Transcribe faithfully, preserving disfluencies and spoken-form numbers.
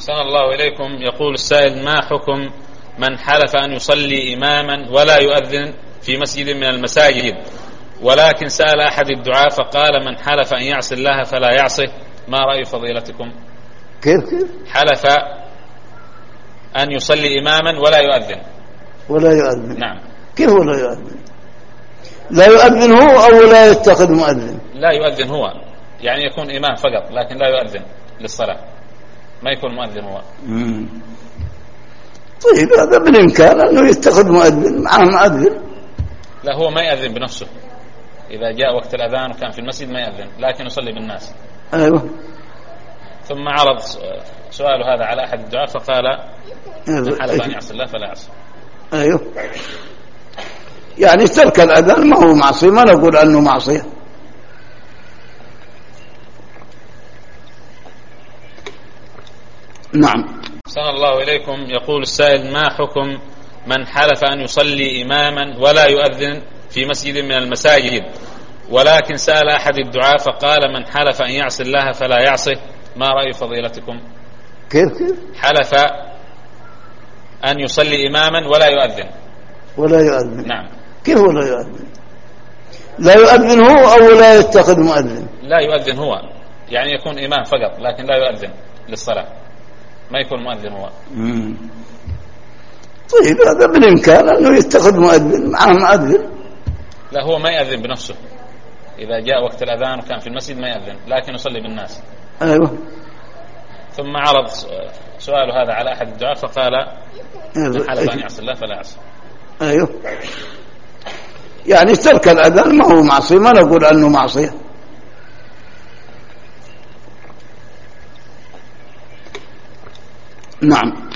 أحسن الله إليكم. يقول السائل: ما حكم من حلف أن يصلي إماما ولا يؤذن في مسجد من المساجد، ولكن سأل أحد الدعاة فقال: من حلف أن يعصي الله فلا يعصه، ما رأي فضيلتكم؟ كيف كيف حلف أن يصلي إماما ولا يؤذن. ولا يؤذن؟ نعم. كيف ولا يؤذن؟ لا يؤذن هو أو لا يتخذ مؤذن؟ لا يؤذن هو، يعني يكون إمام فقط لكن لا يؤذن للصلاة، ما يكون مؤذن هو. مم. طيب هذا بالإمكان أنه يتخذ مؤذن معه مؤذن. لا، هو ما يؤذن بنفسه، إذا جاء وقت الأذان وكان في المسجد ما يؤذن لكن يصلي بالناس. أيوة. ثم عرض سؤاله هذا على أحد الدعاة فقال: من حلف أن يعصي الله فلا يعصي. أيوه، يعني ترك الأذان ما هو معصية، ما نقول أنه معصية. نعم. أحسن الله إليكم. يقول السائل: ما حكم من حلف أن يصلي إماما ولا يؤذن في مسجد من المساجد، ولكن سأل أحد الدعاة فقال: من حلف أن يعصي الله فلا يعصه، ما رأي فضيلتكم؟ كيف كيف حلف أن يصلي إماما ولا يؤذن. ولا يؤذن؟ نعم. كيف ولا يؤذن؟ لا يؤذن هو أو لا يتخذ مؤذن؟ لا يؤذن هو، يعني يكون إمام فقط لكن لا يؤذن للصلاة، ما يكون مؤذن هو. مم. طيب هذا بالإمكان أنه يتخذ مؤذن معه مؤذن. لا، هو ما يؤذن بنفسه، إذا جاء وقت الأذان وكان في المسجد ما يؤذن لكن يصلي بالناس. أيوة. ثم عرض سؤاله هذا على أحد الدعاة فقال: من حلف أن يعصي الله فلا يعصي. أيوه، يعني ترك الأذان ما هو معصية، ما نقول أنه معصية. نعم.